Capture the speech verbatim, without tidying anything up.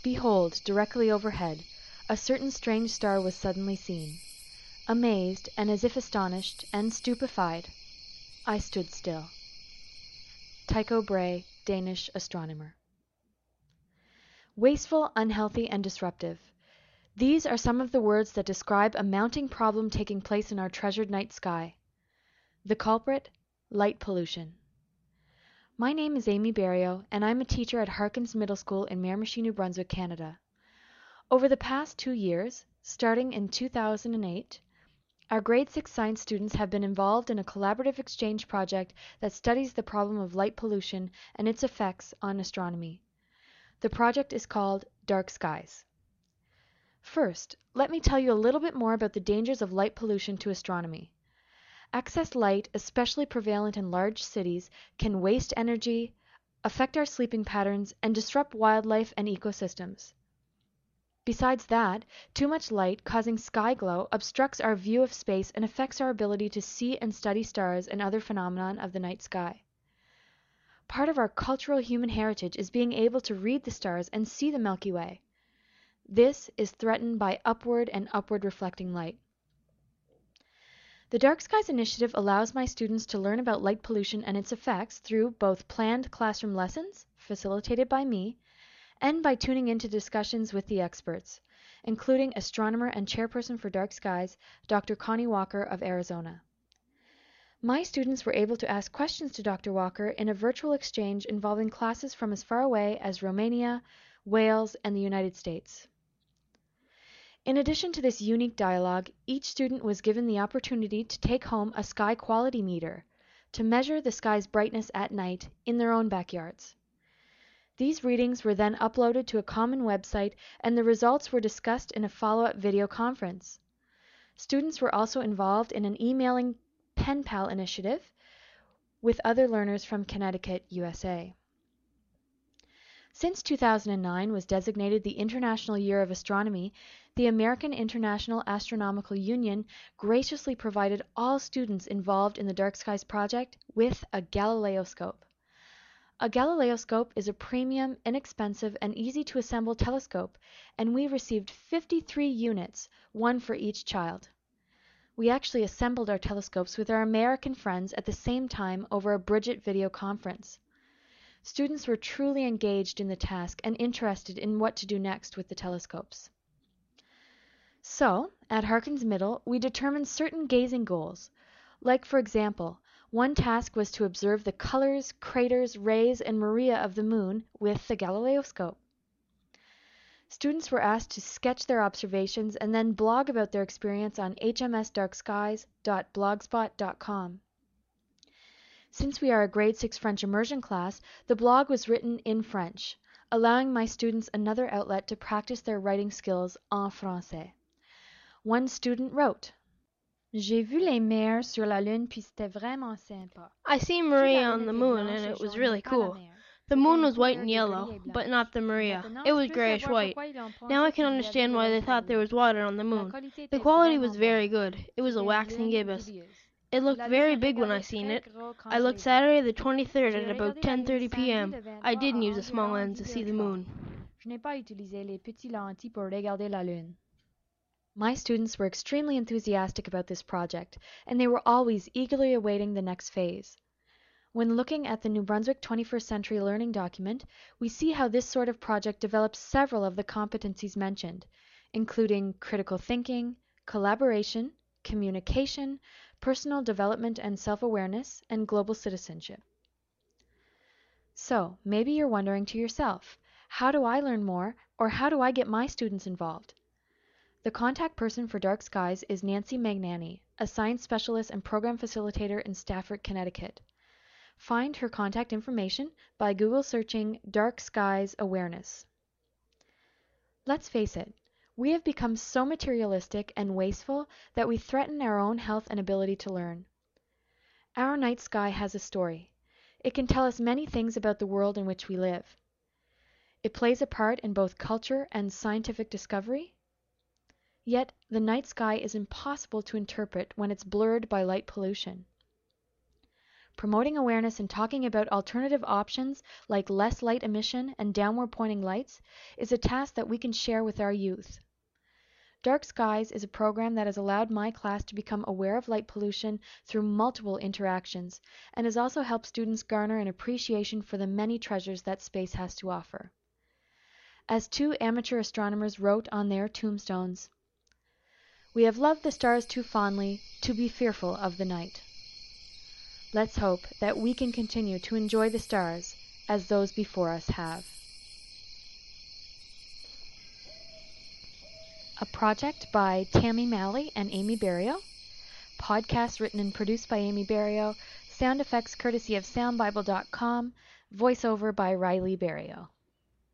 Behold, directly overhead, a certain strange star was suddenly seen. Amazed, and as if astonished, and stupefied, I stood still. Tycho Brahe, Danish astronomer. Wasteful, unhealthy, and disruptive. These are some of the words that describe a mounting problem taking place in our treasured night sky. The culprit? Light pollution. My name is Amy Berrio, and I'm a teacher at Harkins Middle School in Miramichi, New Brunswick, Canada. Over the past two years, starting in two thousand eight, our grade six science students have been involved in a collaborative exchange project that studies the problem of light pollution and its effects on astronomy. The project is called Dark Skies. First, let me tell you a little bit more about the dangers of light pollution to astronomy. Excess light, especially prevalent in large cities, can waste energy, affect our sleeping patterns, and disrupt wildlife and ecosystems. Besides that, too much light causing sky glow obstructs our view of space and affects our ability to see and study stars and other phenomena of the night sky. Part of our cultural human heritage is being able to read the stars and see the Milky Way. This is threatened by upward and upward reflecting light. The Dark Skies Initiative allows my students to learn about light pollution and its effects through both planned classroom lessons, facilitated by me, and by tuning into discussions with the experts, including astronomer and chairperson for Dark Skies, Doctor Connie Walker of Arizona. My students were able to ask questions to Doctor Walker in a virtual exchange involving classes from as far away as Romania, Wales, and the United States. In addition to this unique dialogue, each student was given the opportunity to take home a sky quality meter to measure the sky's brightness at night in their own backyards. These readings were then uploaded to a common website, and the results were discussed in a follow-up video conference. Students were also involved in an emailing pen pal initiative with other learners from Connecticut, U S A. Since two thousand nine was designated the International Year of Astronomy, the American International Astronomical Union graciously provided all students involved in the Dark Skies project with a Galileoscope. A Galileoscope is a premium, inexpensive, and easy-to-assemble telescope, and we received fifty-three units, one for each child. We actually assembled our telescopes with our American friends at the same time over a Bridget video conference. Students were truly engaged in the task and interested in what to do next with the telescopes. So, at Harkins Middle, we determined certain gazing goals, like, for example, one task was to observe the colors, craters, rays, and maria of the moon with the Galileoscope. Students were asked to sketch their observations and then blog about their experience on h m s dark skies dot blogspot dot com. Since we are a grade six French immersion class, the blog was written in French, allowing my students another outlet to practice their writing skills en français. One student wrote, J'ai vu les mers sur la lune puis c'était vraiment sympa. I seen Maria on the moon and it was really cool. The moon was white and yellow, but not the Maria. It was grayish white. Now I can understand why they thought there was water on the moon. The quality was very good. It was a waxing gibbous. It looked very big when I seen it. I looked Saturday the twenty-third at about ten thirty p m I didn't use a small lens to see the moon. Je n'ai pas utilisé les petits lentilles pour regarder la lune. My students were extremely enthusiastic about this project, and they were always eagerly awaiting the next phase. When looking at the New Brunswick twenty-first Century Learning document, we see how this sort of project develops several of the competencies mentioned, including critical thinking, collaboration, communication, personal development and self-awareness, and global citizenship. So, maybe you're wondering to yourself, how do I learn more, or how do I get my students involved? The contact person for Dark Skies is Nancy Magnani, a science specialist and program facilitator in Stafford, Connecticut. Find her contact information by Google searching Dark Skies Awareness. Let's face it, we have become so materialistic and wasteful that we threaten our own health and ability to learn. Our night sky has a story. It can tell us many things about the world in which we live. It plays a part in both culture and scientific discovery. Yet, the night sky is impossible to interpret when it's blurred by light pollution. Promoting awareness and talking about alternative options like less light emission and downward pointing lights is a task that we can share with our youth. Dark Skies is a program that has allowed my class to become aware of light pollution through multiple interactions and has also helped students garner an appreciation for the many treasures that space has to offer. As two amateur astronomers wrote on their tombstones, "We have loved the stars too fondly to be fearful of the night." Let's hope that we can continue to enjoy the stars as those before us have. A project by Tammy Malley and Amy Berrio. Podcast written and produced by Amy Berrio. Sound effects courtesy of sound bible dot com. Voiceover by Riley Berrio.